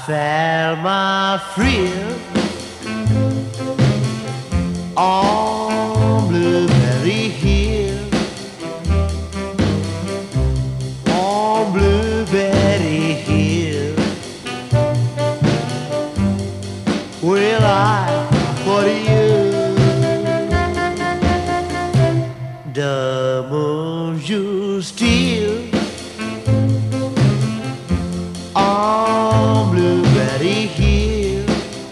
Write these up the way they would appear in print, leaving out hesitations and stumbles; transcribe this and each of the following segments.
felt my thrill on Blueberry Hill, on Blueberry Hill. Well, for you, the moon you still on Blueberry Hill,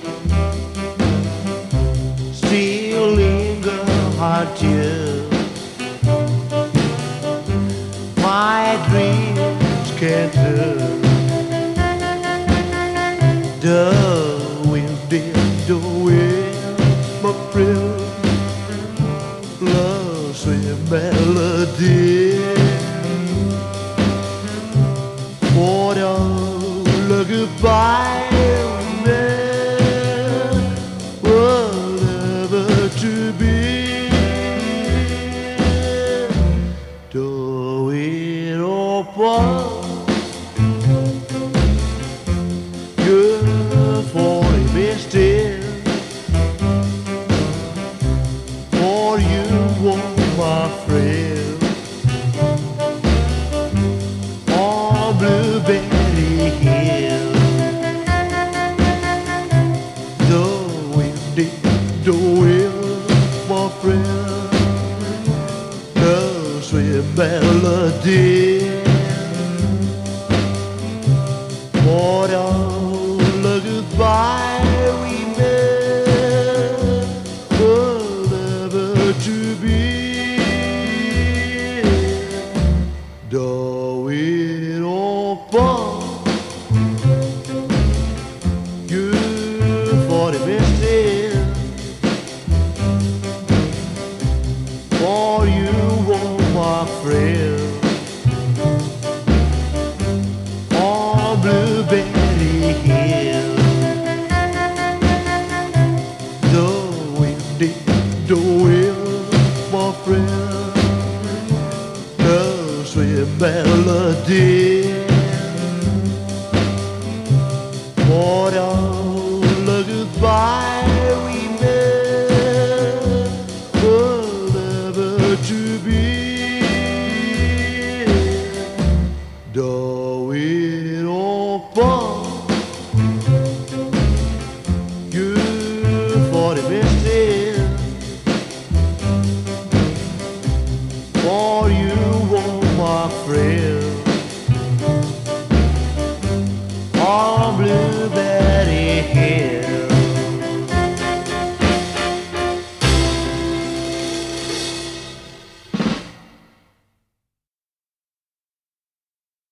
still linger until my dreams can turn. The wind in the wind, my friend, love's sweet melody. For the goodbye, man, whatever to be, though it all falls, you're falling me still. For you were my friend on Blueberry Hill. The wind in the wind, my friend, the sweet melody. What all the goodbye we made, whatever to be, though it all falls, you for the mistake, for you were my friend on Blueberry Hill. The wind in the wind, my friend, the sweet melody. What all the goodbye we made, whatever to be, though it all falls, you for the mistake, for you were my friend on Blue